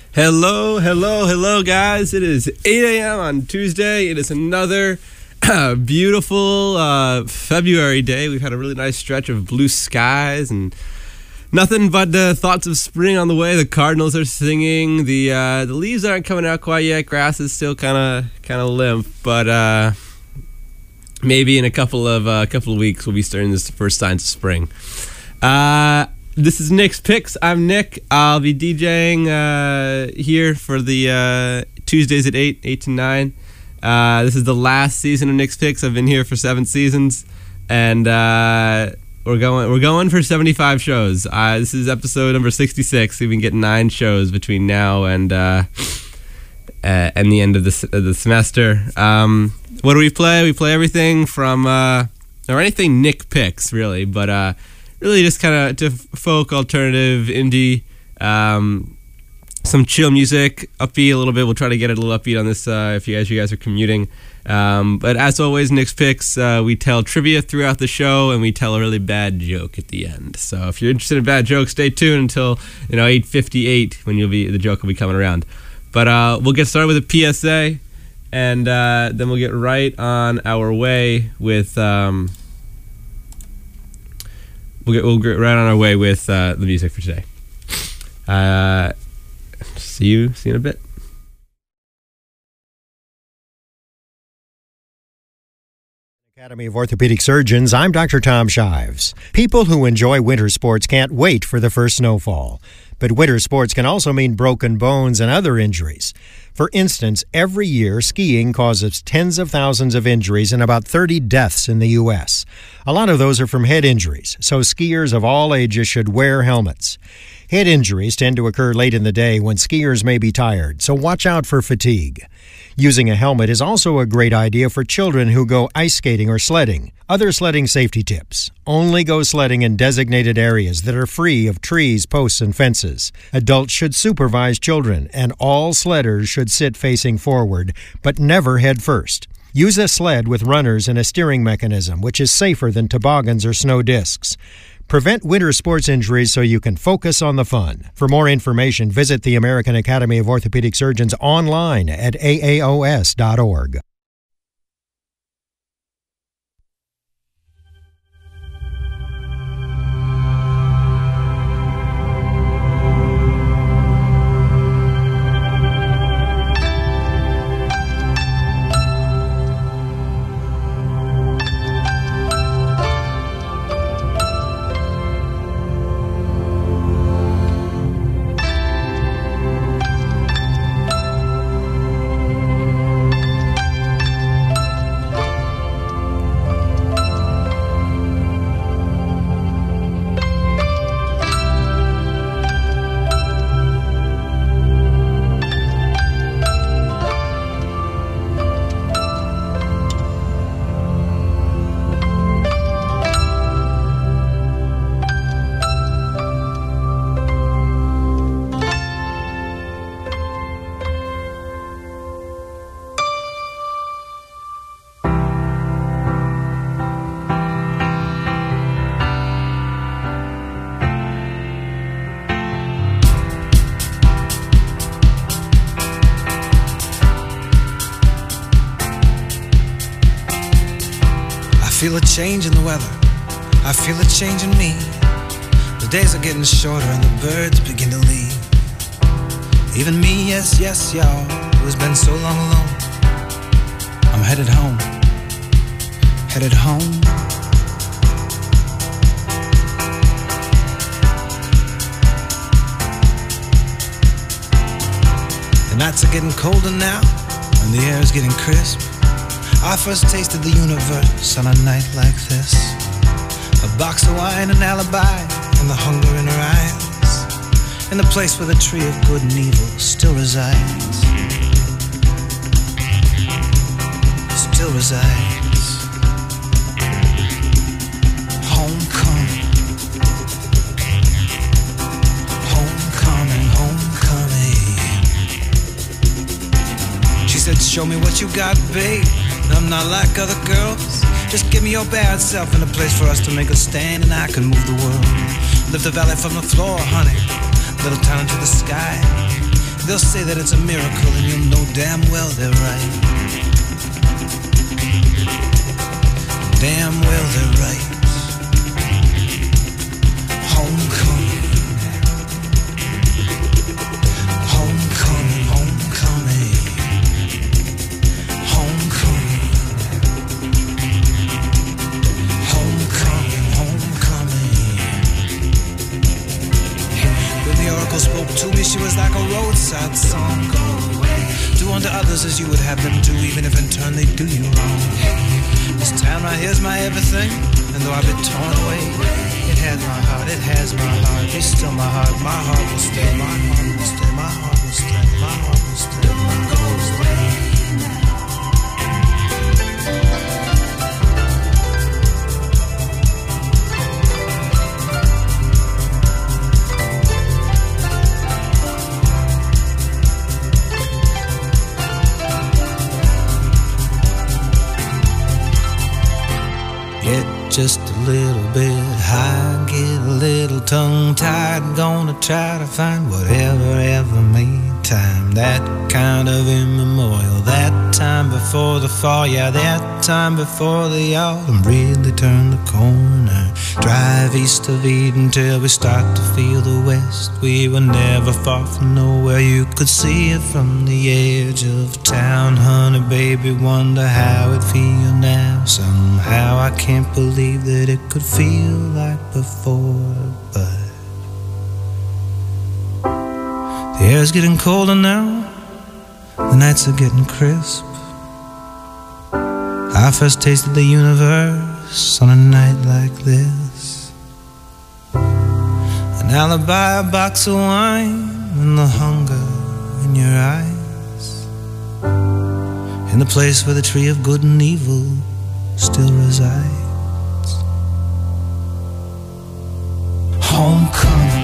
Hello, guys. It is 8 a.m. on Tuesday. It is another beautiful February day. We've had a really nice stretch of blue skies and nothing but thoughts of spring on the way. The cardinals are singing. The leaves aren't coming out quite yet. Grass is still kind of limp, but maybe in a couple of weeks we'll be starting this first signs of spring. This is Nick's Picks. I'm Nick. I'll be DJing here for the Tuesdays at 8 to 9. This is the last season of Nick's Picks. I've been here for 7 seasons, and we're going for 75 shows. This is episode number 66. We've been getting 9 shows between now and the end of the semester. What do we play? We play everything from or anything Nick picks, really, but really just kind of to folk, alternative, indie, some chill music, upbeat a little bit. We'll try to get it a little upbeat on this if you guys are commuting. But as always, Nick's Picks, we tell trivia throughout the show, and we tell a really bad joke at the end. So if you're interested in bad jokes, stay tuned until 8:58 when the joke will be coming around. But we'll get started with a PSA, and then we'll get right on our way with we'll get right on our way with the music for today. See you in a bit. Academy of Orthopedic Surgeons, I'm Dr. Tom Shives. People who enjoy winter sports can't wait for the first snowfall. But winter sports can also mean broken bones and other injuries. For instance, every year, skiing causes tens of thousands of injuries and about 30 deaths in the U.S. A lot of those are from head injuries, so skiers of all ages should wear helmets. Head injuries tend to occur late in the day when skiers may be tired, so watch out for fatigue. Using a helmet is also a great idea for children who go ice skating or sledding. Other sledding safety tips: only go sledding in designated areas that are free of trees, posts, and fences. Adults should supervise children, and all sledders should sit facing forward, but never head first. Use a sled with runners and a steering mechanism, which is safer than toboggans or snow discs. Prevent winter sports injuries so you can focus on the fun. For more information, visit the American Academy of Orthopedic Surgeons online at aaos.org. I feel a change in the weather, I feel a change in me. The days are getting shorter and the birds begin to leave. Even me, yes, y'all, who has been so long alone. I'm headed home. The nights are getting colder now, and the air is getting crisp. I first tasted the universe on a night like this. A box of wine, an alibi, and the hunger in her eyes. In the place where the tree of good and evil still resides. Still resides. Homecoming. Homecoming, homecoming. She said, show me what you got, babe. I'm not like other girls. Just give me your bad self in a place for us to make a stand, and I can move the world. Lift the valley from the floor, honey. Little town to the sky. they'll say that it's a miracle, and you'll know damn well they're right. Damn well they're right. Homecoming. Homecoming, homecoming. Homecoming. Homecoming, homecoming. When the oracle spoke to me, she was like a roadside song. Do unto others as you would have them do, even if in turn they do you wrong. This town right here's my everything, and though I've been torn away, it has my heart, it has my heart. Be still my heart will stay, my heart will stay, my heart will stay, my heart will stay, my heart will stay. Get just a little bit high, get a little tongue-tied. Gonna try to find whatever ever made time. That kind of immemorial. That time before the fall, yeah, that time before the autumn really turned the corner. Drive east of Eden till we start to feel the west. We were never far from nowhere, you could see it from the edge of town. Honey, baby, wonder how it feels now. Somehow I can't believe that it could feel like before, but the air's getting colder now, the nights are getting crisp. I first tasted the universe on a night like this. An alibi, a box of wine, and the hunger in your eyes. In the place where the tree of good and evil still resides. Homecoming.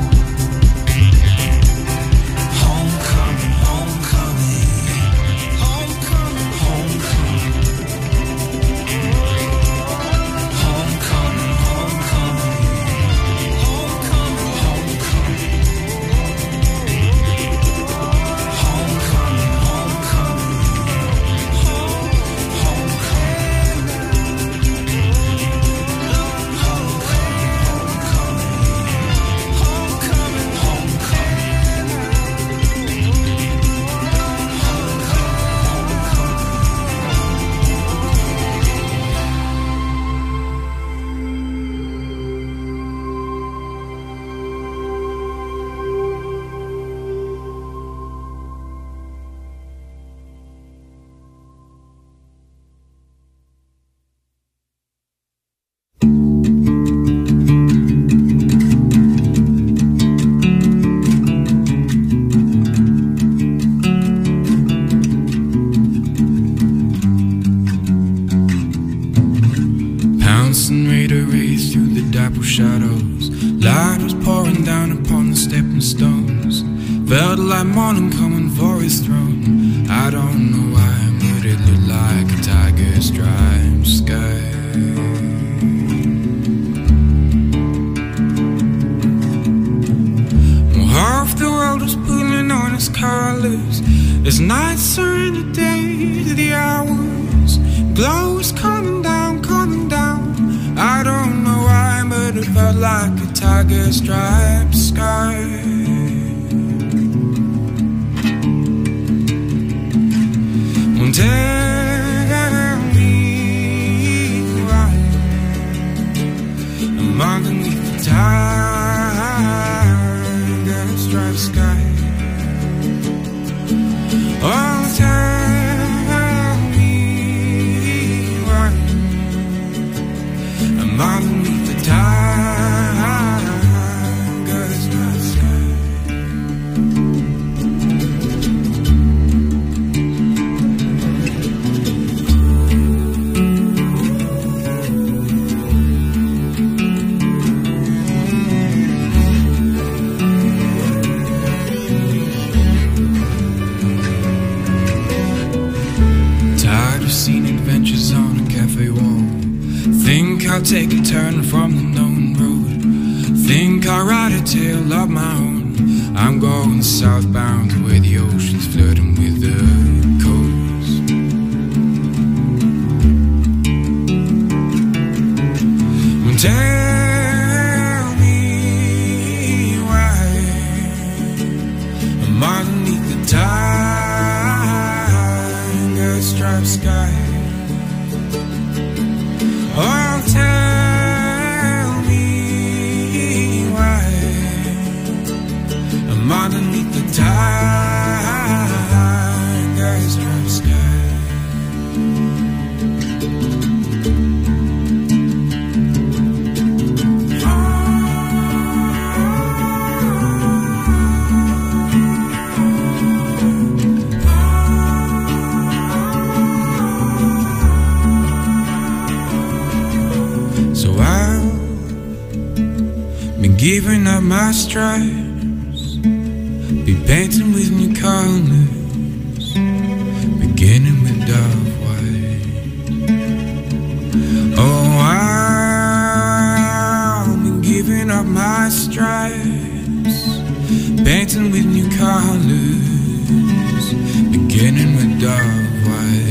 Shadows, light was pouring down upon the stepping stones. Felt like morning coming for his throne. I don't know why, but it looked like a tiger striped sky. Well, half the world was pulling on its colors. As nights are in the day to the hours. Glow is coming down, coming down. I don't know why, but it felt like a tiger striped sky. Well, tell me why I'm underneath the tiger striped sky. Oh, tell me why I'm underneath the tiger's night sky. Tired of seeing adventures on a cafe wall. Think I'll take a turn from the known road. Think I'll write a tale of my own. I'm going southbound to where the ocean's flirting with the coast. Tell me why I'm underneath the tiger-striped sky. Oh, tell me why I'm underneath the tiger-striped sky. Giving up my stripes, be painting with new colors, beginning with dove white. Oh, I've been giving up my stripes, painting with new colors, beginning with dove white.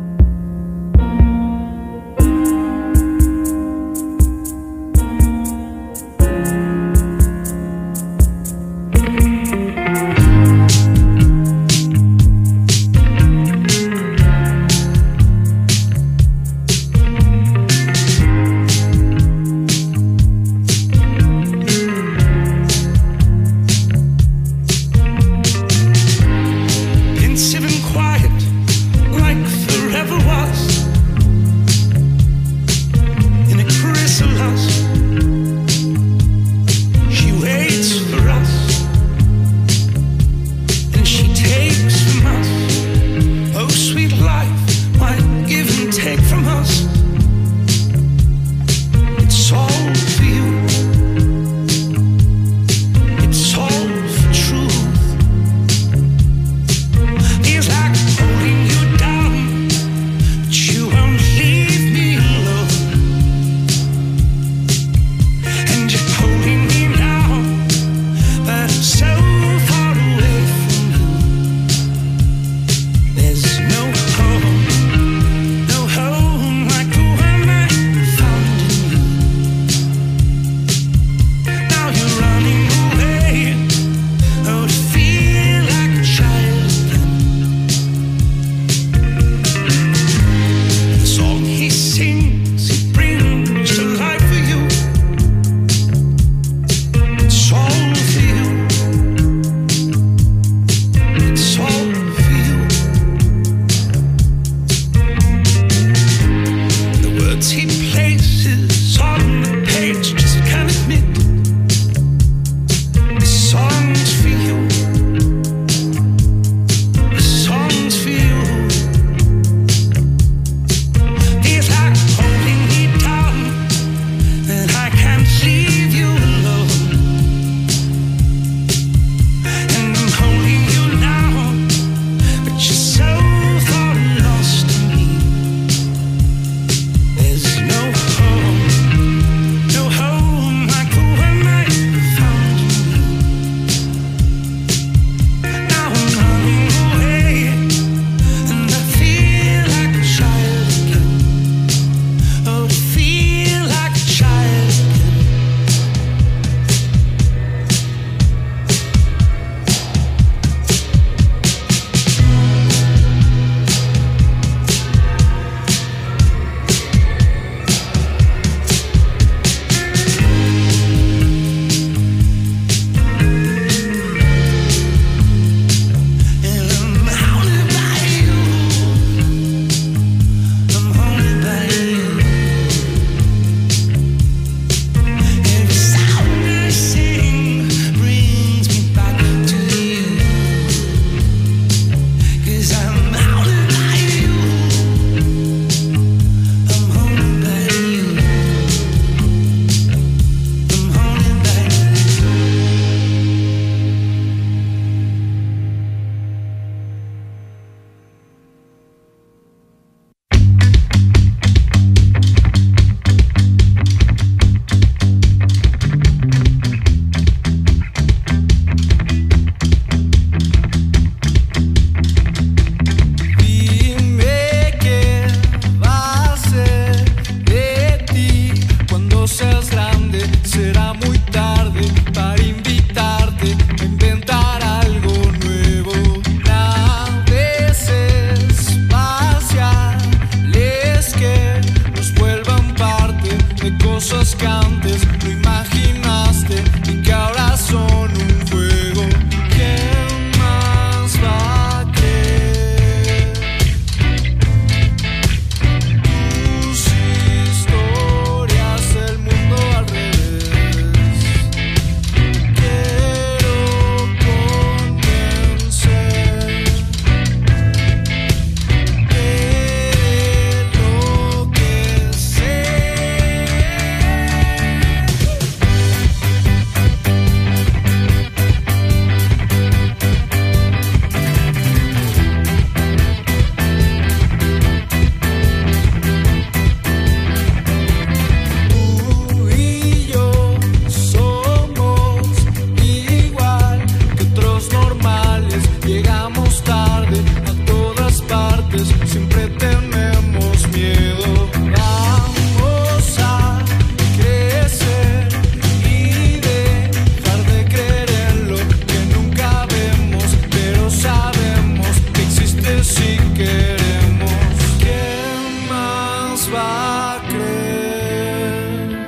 va a creer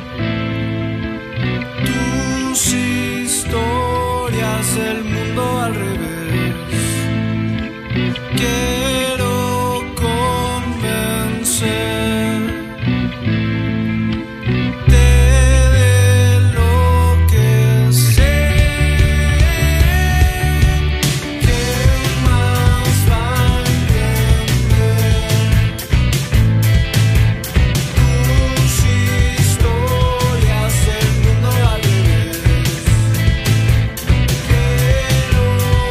tus historias, el mundo al revés. Quiero convencer de lo que sé. ¿Quién más va a entender tus historias, el mundo al revés? Quiero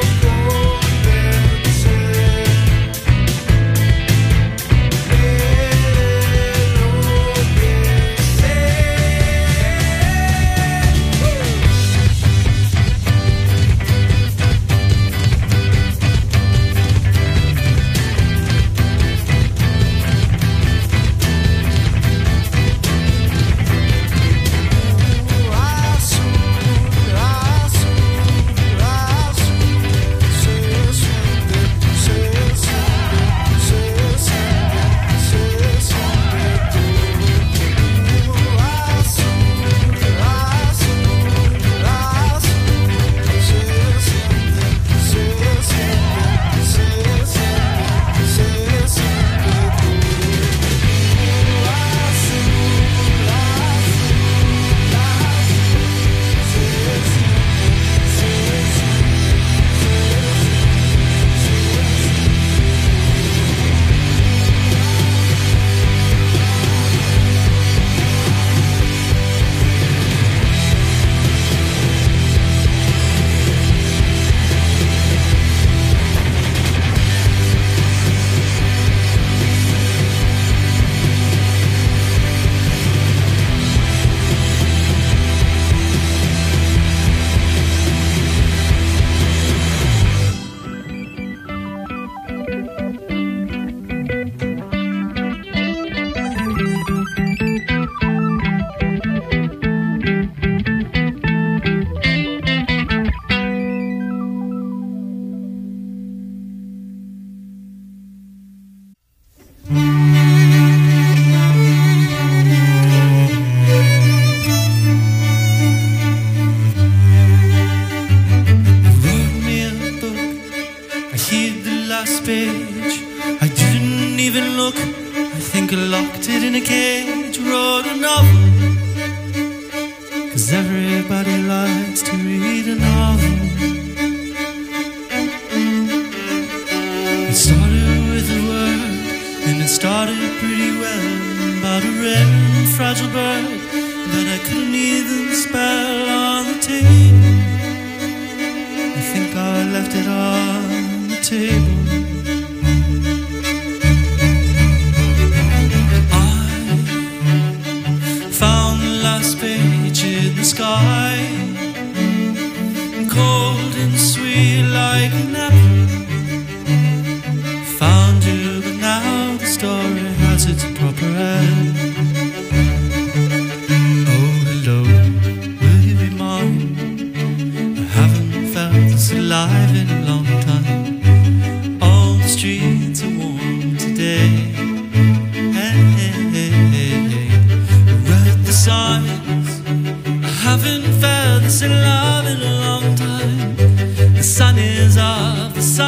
Everybody likes to read a novel. It started with a word, and it started pretty well, about a rare and fragile bird that I couldn't even spell on the table. I think I left it on the table. In the sky, cold and sweet like an apple. Found you, but now the story has its proper end. Oh, hello, will you be mine? I haven't felt this alive in a long time. All the streets are warm today. Hey, hey, hey, hey, hey. I read the signs. Haven't felt this in love in a long time. The sun is off, the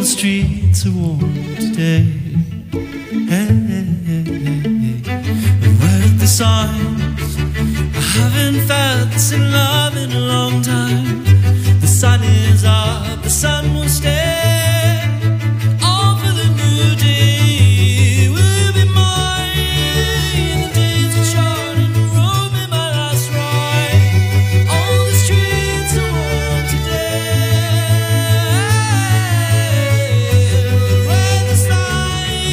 the streets are warm today. Hey, and where the signs? I haven't felt this in love in a long time. The sun is up, the sun will stay. All for the new day will be mine. The days are short and the road be my last ride. All the streets are warm today. Where the signs?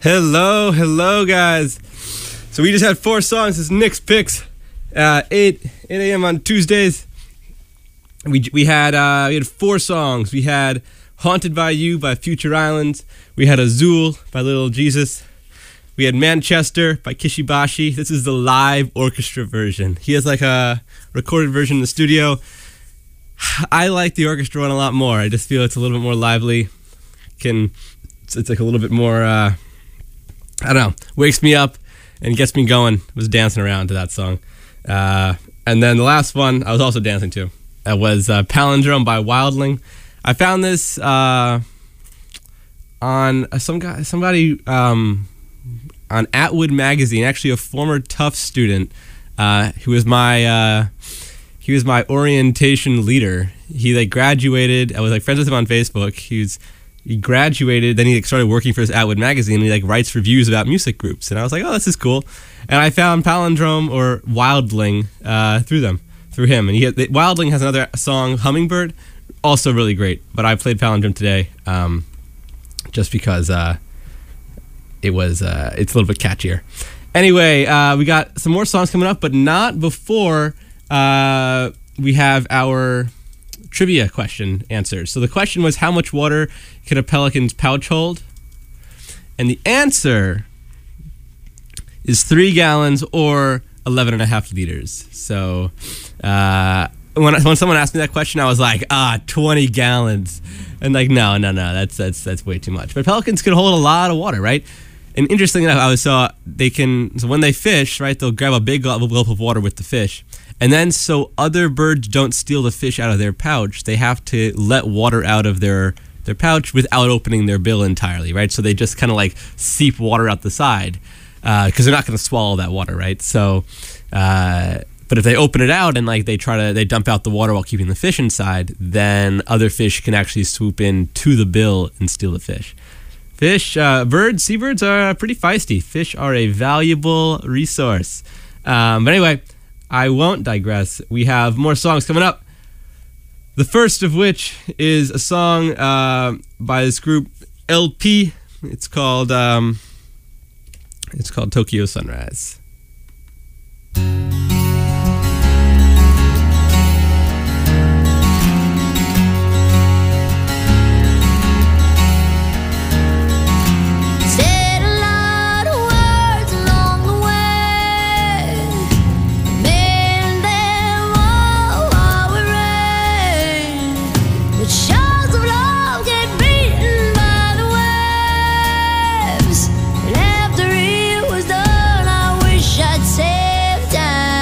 Hello, guys. So we just had 4 songs. This is Nick's Picks, 8 a.m. on Tuesdays. We had 4 songs. We had Haunted by You by Future Islands. We had Azul by Little Jesus. We had Manchester by Kishibashi. This is the live orchestra version. He has like a recorded version in the studio. I like the orchestra one a lot more. I just feel it's a little bit more lively. It's like a little bit more, I don't know, wakes me up and gets me going. I was dancing around to that song. And then the last one I was also dancing to. That was Palindrome by Wildling. I found this on somebody on Atwood Magazine, actually a former Tufts student who was my orientation leader. He like graduated. I was like friends with him on Facebook. He graduated, then he like started working for this Atwood Magazine, and he like writes reviews about music groups. And I was like, oh, this is cool. And I found Palindrome or Wildling through him. And Wildling has another song, Hummingbird, also really great. But I played Palindrome today just because it's a little bit catchier. Anyway, we got some more songs coming up, but not before we have our trivia question answered. So the question was, how much water can a pelican's pouch hold? And the answer is 3 gallons or 11.5 liters. So when someone asked me that question, I was like, 20 gallons. And like, no, that's way too much. But pelicans can hold a lot of water, right? And interestingly enough, so when they fish, right, they'll grab a big gulp of water with the fish. And then so other birds don't steal the fish out of their pouch, they have to let water out of their pouch without opening their bill entirely, right? So they just kind of like seep water out the side because they're not going to swallow that water, right? So, but if they open it out and like they dump out the water while keeping the fish inside, then other fish can actually swoop in to the bill and steal the fish. Seabirds are pretty feisty. Fish are a valuable resource. But anyway, I won't digress. We have more songs coming up. The first of which is a song by this group LP. It's called Tokyo Sunrise. After it was done, I wish I'd saved time.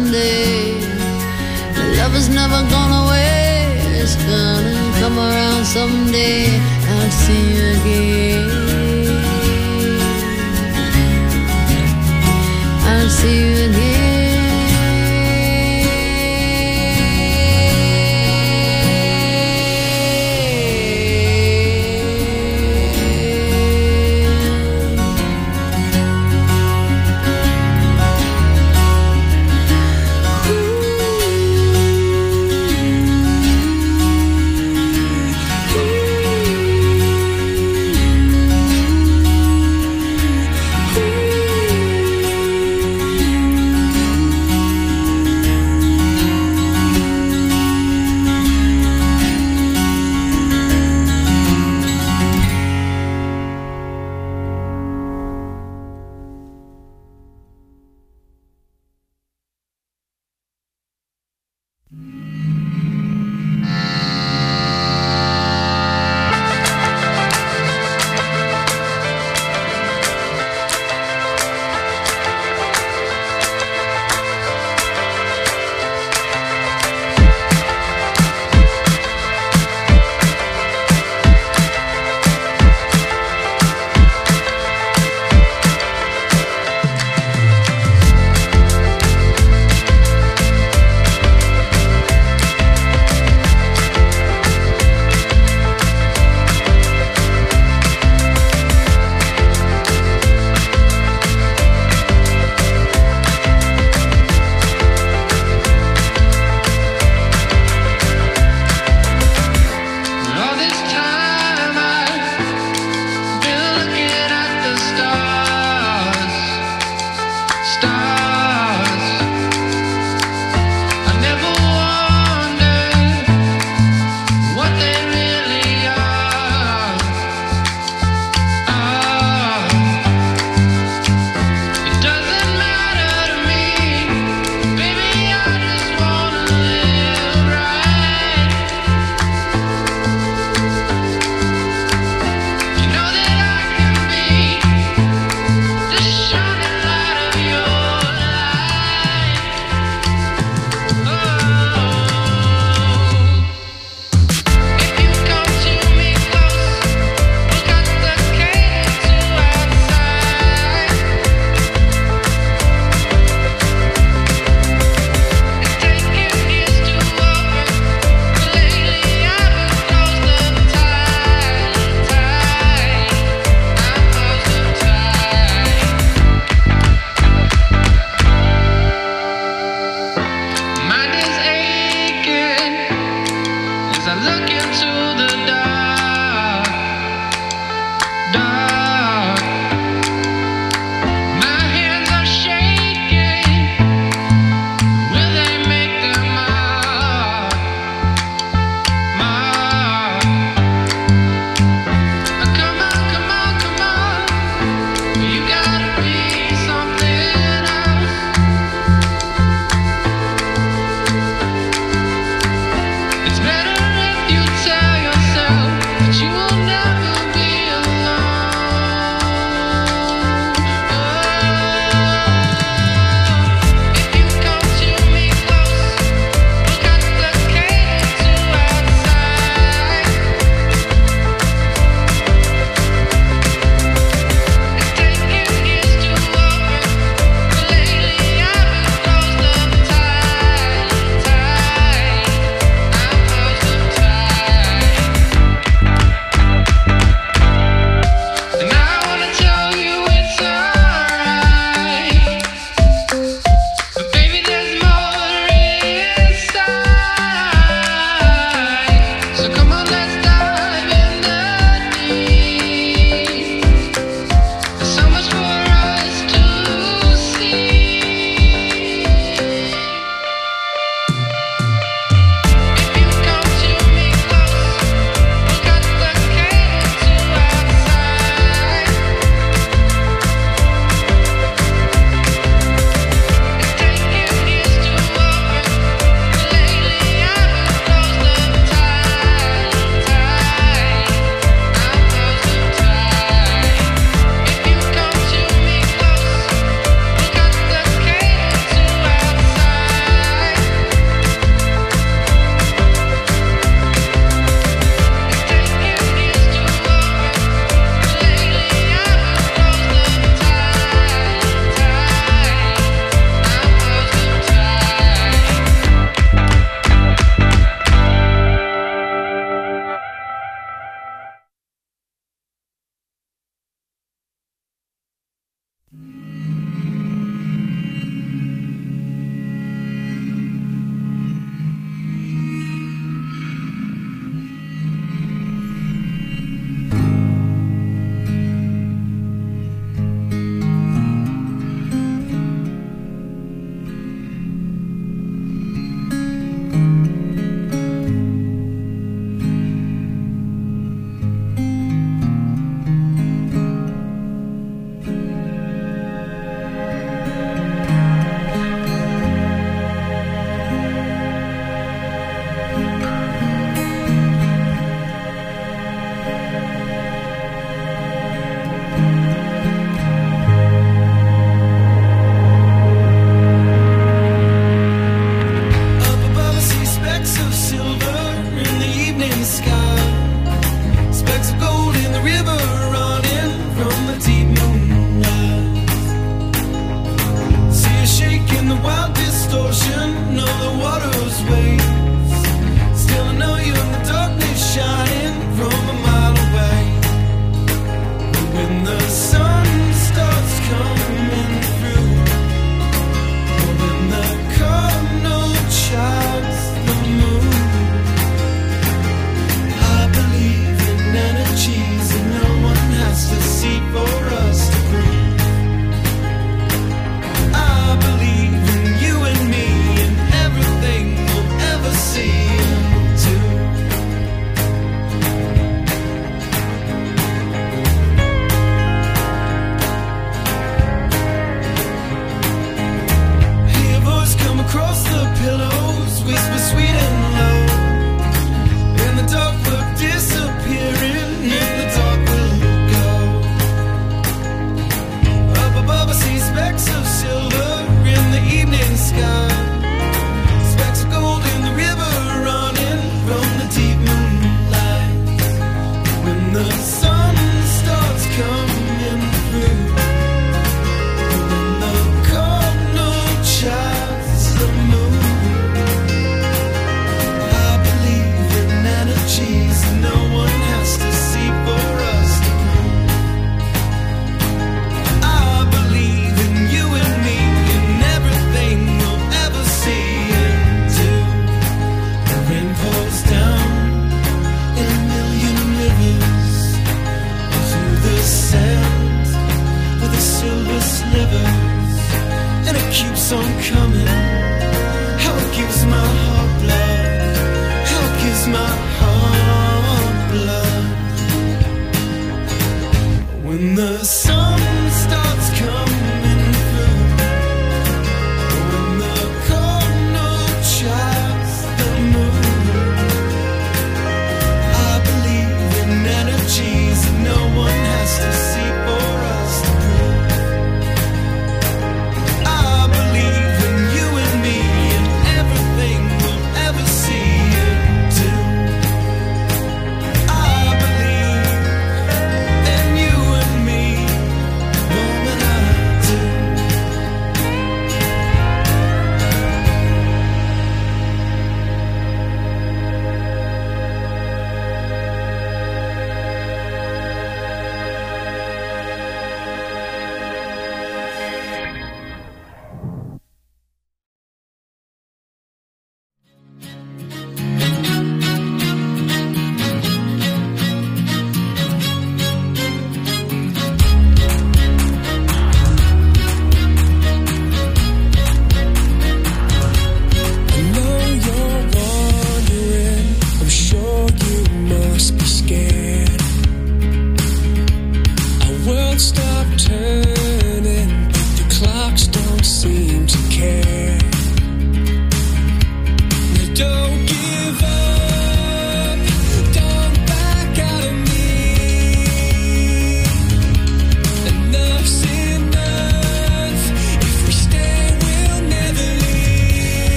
someday. Love is never gone away, it's gonna come around someday. I'll see you again. I'll see you again.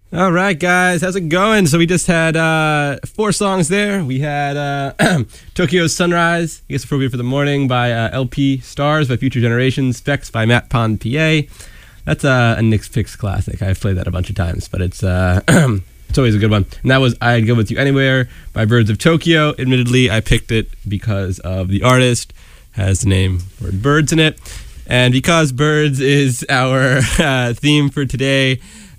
All right, guys, how's it going? So we just had 4 songs there. We had Tokyo's Sunrise, I guess appropriate for the morning, by LP Stars by Future Generations, Specs by Matt Pond, PA. That's a Nick's Picks classic. I've played that a bunch of times, but it's it's always a good one. And that was I'd Go With You Anywhere by Birds of Tokyo. Admittedly, I picked it because of the artist, has the name word birds in it. And because birds is our theme for today,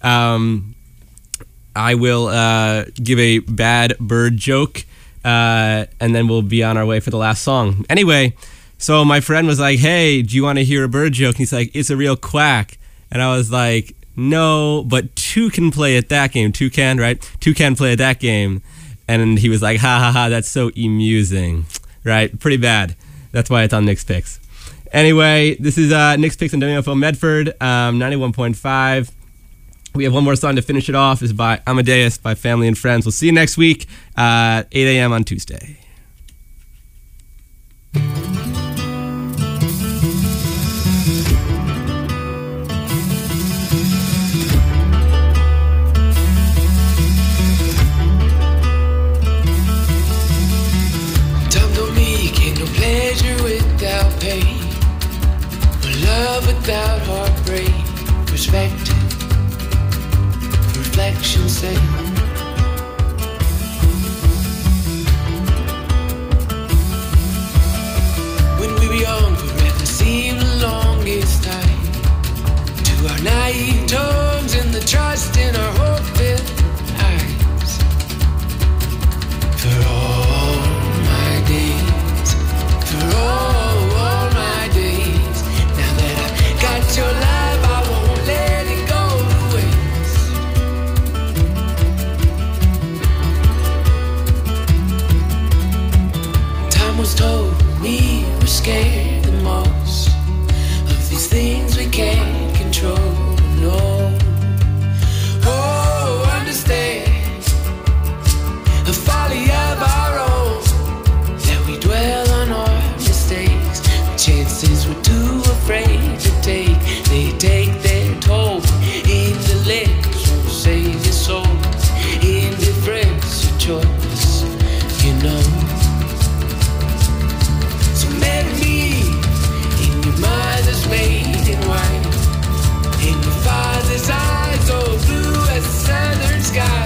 I will give a bad bird joke, and then we'll be on our way for the last song. Anyway, so my friend was like, hey, do you want to hear a bird joke? And he's like, it's a real quack. And I was like, no, but 2 can play at that game. 2 can, right? 2 can play at that game. And he was like, ha ha ha, that's so amusing. Right? Pretty bad. That's why it's on Nick's Picks. Anyway, this is Nick's Picks on WFO Medford, 91.5. We have one more song to finish it off. It's by Amadeus by Family and Friends. We'll see you next week at 8 a.m. on Tuesday. Time don't make it no pleasure without pain, or love without heartbreak. Perspective, reflection, say. When we were young, forever seemed the longest time. To our naive tongues and the trust in our hope-filled eyes. For all my days, for all my days. Now that I've got your life, I won't let it go to waste. Time was told me we're scared the most of these things we can't control. No, oh, understand the folly of our own, that we dwell on our mistakes. The chances we're too afraid to take, they take their toll. Intellects won't save your soul. Indifference, your choice, you know. So marry me in your mother's maiden white, in your father's eyes, oh blue as the southern sky.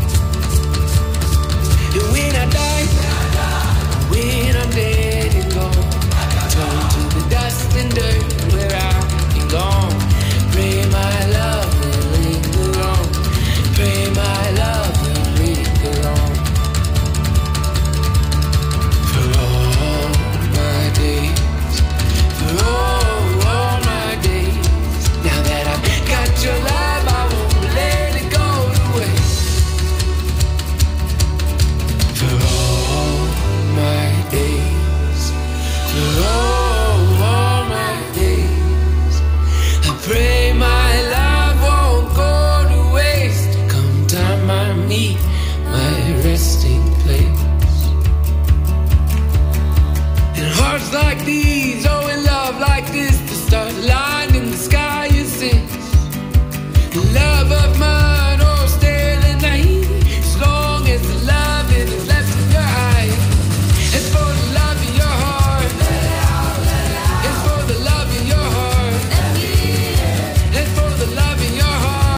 And when I die, when I'm dead and gone, turn to the dust and dirt where I belong. Pray my love will linger on. Pray my love will linger on. For all my days, for all my days. Now that I've got your love, I won't let it go to waste. For all my days, for all my days, I pray my love won't go to waste. Come time I meet my resting place. In hearts like these, oh, in love like this, the stars aligned in the sky is this. In love